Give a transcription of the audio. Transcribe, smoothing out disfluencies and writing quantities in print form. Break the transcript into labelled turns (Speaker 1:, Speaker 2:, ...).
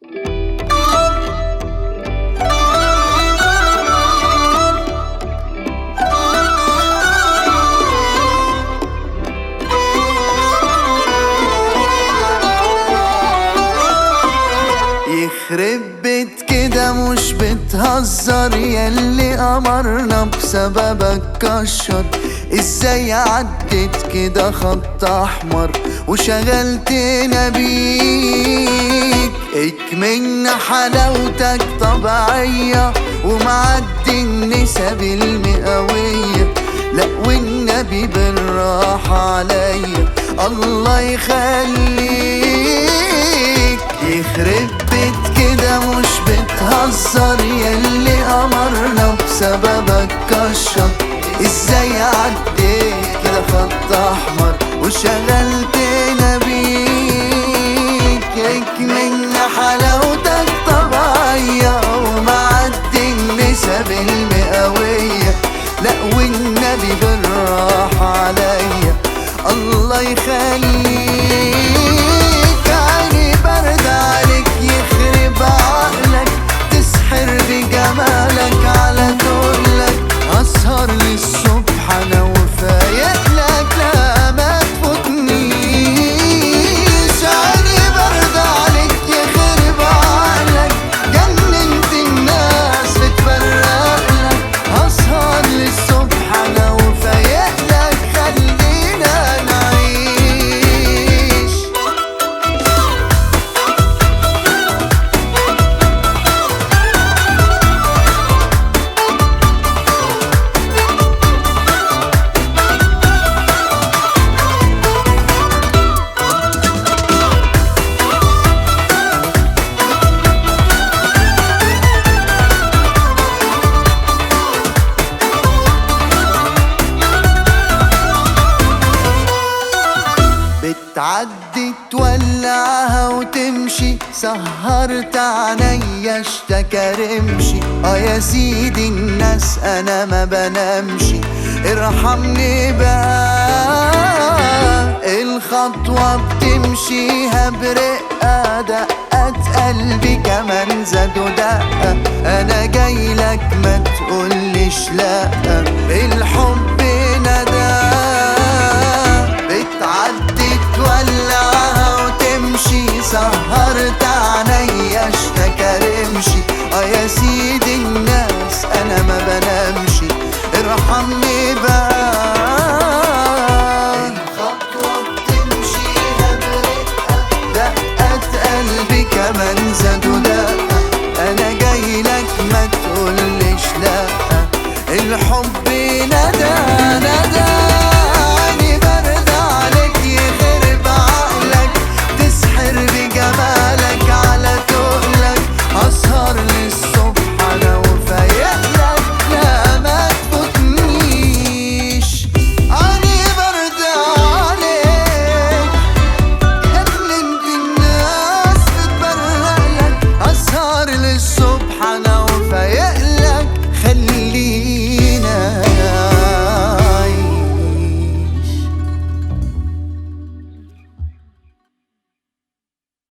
Speaker 1: يخرب بيت كده مش بتهزر، ياللي قمرنا بسببك كشر. ازاي عدت كده خط احمر وشغلتنا بيك؟ اكمن حلاوتك طبيعية ومعدي النسب المئوية. لا والنبي بالراحة عليا، الله يخليك. يخرب بيت كده مش بتهزر، ياللي قمرنا بسببك كشر. ازاي عديت كده خط احمر وشغلتنا بيك؟ اكمن حلاوتك طبيعية ومعدي النسب المئوية. لا والنبي بالراحة عليا، الله يخليك. عيني برد عليك يخرب عقلك، تسحر بجمالك على دولك. اسهر للصبح انا وفايقلك، لا ما تفوتنيش. عيني برد عليك يخرب عقلك، جننت الناس بتفرقلك. اسهر للصبح انا وفايقلك، خلينا نعيش. بتعدي تولعها وتمشي، سهرت عينيا اشتكى رمشي. يا سيدي الناس انا ما بنامشي، ارحمني بقى. الخطوة بتمشيها برقة، دقات قلبي كمان زادوا دقة. انا جايلك ما تقوليش لا، الحب ندى. بتعدي تولعها وتمشي، سهرت عينيا اشتكى رمشي. يا سيدي الناس انا ما بنامشي، ارحمني بقى. الخطوة بتمشيها برقة، دقات قلبي كمان زادوا دقة. انا جايلك ما تقوليش لا، الحب ندى.